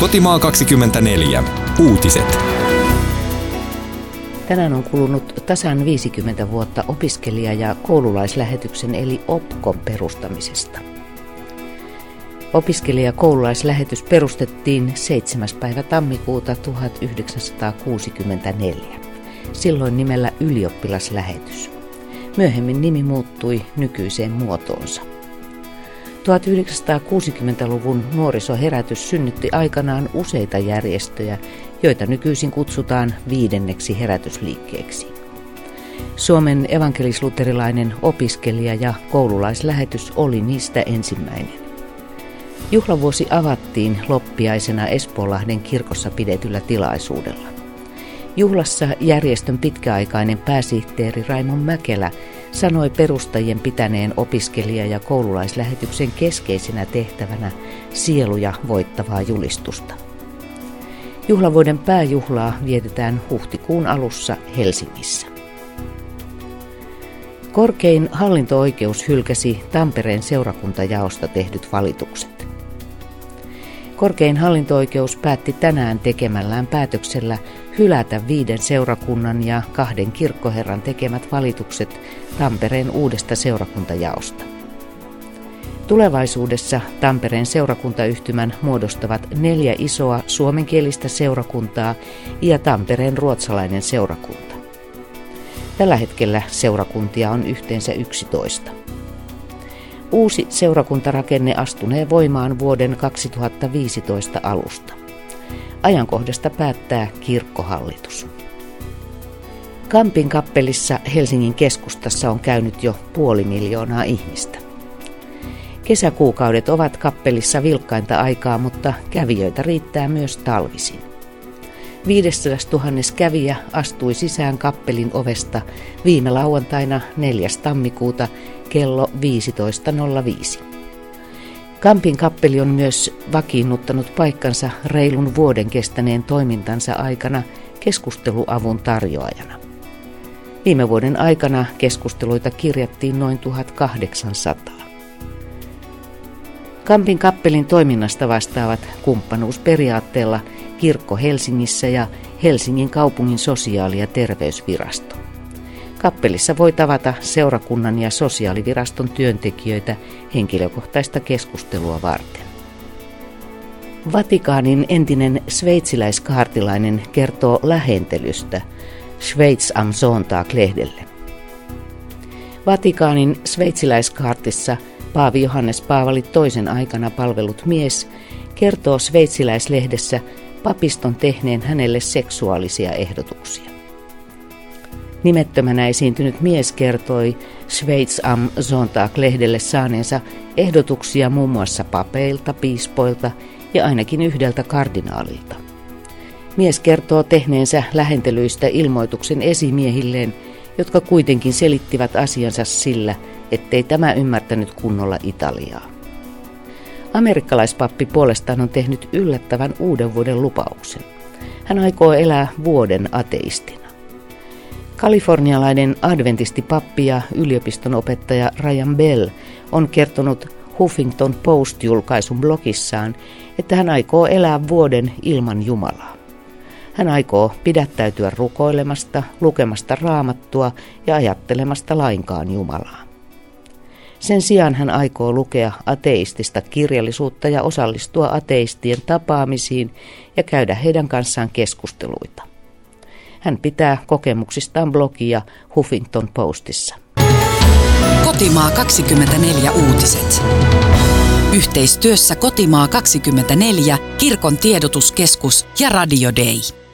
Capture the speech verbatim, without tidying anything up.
Kotimaa kaksikymmentäneljä. Uutiset. Tänään on kulunut tasan viisikymmentä vuotta opiskelija- ja koululaislähetyksen eli O P K O:n perustamisesta. Opiskelija- ja koululaislähetys perustettiin seitsemäs päivä tammikuuta tuhatyhdeksänsataakuusikymmentäneljä, silloin nimellä ylioppilaslähetys. Myöhemmin nimi muuttui nykyiseen muotoonsa. tuhatyhdeksänsataakuusikymmentäluvun nuorisoherätys synnytti aikanaan useita järjestöjä, joita nykyisin kutsutaan viidenneksi herätysliikkeeksi. Suomen evankelis-luterilainen opiskelija- ja koululaislähetys oli niistä ensimmäinen. Juhlavuosi avattiin loppiaisena Espoonlahden kirkossa pidetyllä tilaisuudella. Juhlassa järjestön pitkäaikainen pääsihteeri Raimon Mäkelä sanoi perustajien pitäneen opiskelija- ja koululaislähetyksen keskeisenä tehtävänä sieluja voittavaa julistusta. Juhlavuoden pääjuhlaa vietetään huhtikuun alussa Helsingissä. Korkein hallinto-oikeus hylkäsi Tampereen seurakuntajaosta tehdyt valitukset. Korkein hallinto-oikeus päätti tänään tekemällään päätöksellä hylätä viiden seurakunnan ja kahden kirkkoherran tekemät valitukset Tampereen uudesta seurakuntajaosta. Tulevaisuudessa Tampereen seurakuntayhtymän muodostavat neljä isoa suomenkielistä seurakuntaa ja Tampereen ruotsalainen seurakunta. Tällä hetkellä seurakuntia on yhteensä yksitoista. Uusi seurakuntarakenne astunee voimaan vuoden kaksituhattaviisitoista alusta. Ajankohdasta päättää kirkkohallitus. Kampin kappelissa Helsingin keskustassa on käynyt jo puoli miljoonaa ihmistä. Kesäkuukaudet ovat kappelissa vilkkainta aikaa, mutta kävijöitä riittää myös talvisin. viisisataa kävijä astui sisään kappelin ovesta viime lauantaina neljäs tammikuuta kello viisitoista nolla viisi. Kampin kappeli on myös vakiinnuttanut paikkansa reilun vuoden kestäneen toimintansa aikana keskusteluavun tarjoajana. Viime vuoden aikana keskusteluita kirjattiin noin tuhatkahdeksansataa. Kampin kappelin toiminnasta vastaavat kumppanuusperiaatteella Kirkko Helsingissä ja Helsingin kaupungin sosiaali- ja terveysvirasto. Kappelissa voi tavata seurakunnan ja sosiaaliviraston työntekijöitä henkilökohtaista keskustelua varten. Vatikaanin entinen sveitsiläiskaartilainen kertoo lähentelystä Schweiz am Sonntag-lehdelle. Vatikaanin sveitsiläiskaartissa Paavi Johannes Paavali toisen aikana palvellut mies kertoo sveitsiläislehdessä papiston tehneen hänelle seksuaalisia ehdotuksia. Nimettömänä esiintynyt mies kertoi Schweiz am Sonntag-lehdelle saaneensa ehdotuksia muun muassa papeilta, piispoilta ja ainakin yhdeltä kardinaalilta. Mies kertoo tehneensä lähentelyistä ilmoituksen esimiehilleen, jotka kuitenkin selittivät asiansa sillä, ettei tämä ymmärtänyt kunnolla italiaa. Amerikkalaispappi puolestaan on tehnyt yllättävän uuden vuoden lupauksen. Hän aikoo elää vuoden ateistina. Kalifornialainen adventistipappi ja yliopiston opettaja Ryan Bell on kertonut Huffington Post-julkaisun blogissaan, että hän aikoo elää vuoden ilman Jumalaa. Hän aikoo pidättäytyä rukoilemasta, lukemasta raamattua ja ajattelemasta lainkaan Jumalaa. Sen sijaan hän aikoo lukea ateistista kirjallisuutta ja osallistua ateistien tapaamisiin ja käydä heidän kanssaan keskusteluita. Hän pitää kokemuksistaan blogia Huffington Postissa. Kotimaa kaksikymmentäneljä uutiset. Yhteistyössä Kotimaa kaksikymmentäneljä, Kirkon tiedotuskeskus ja Radio Day.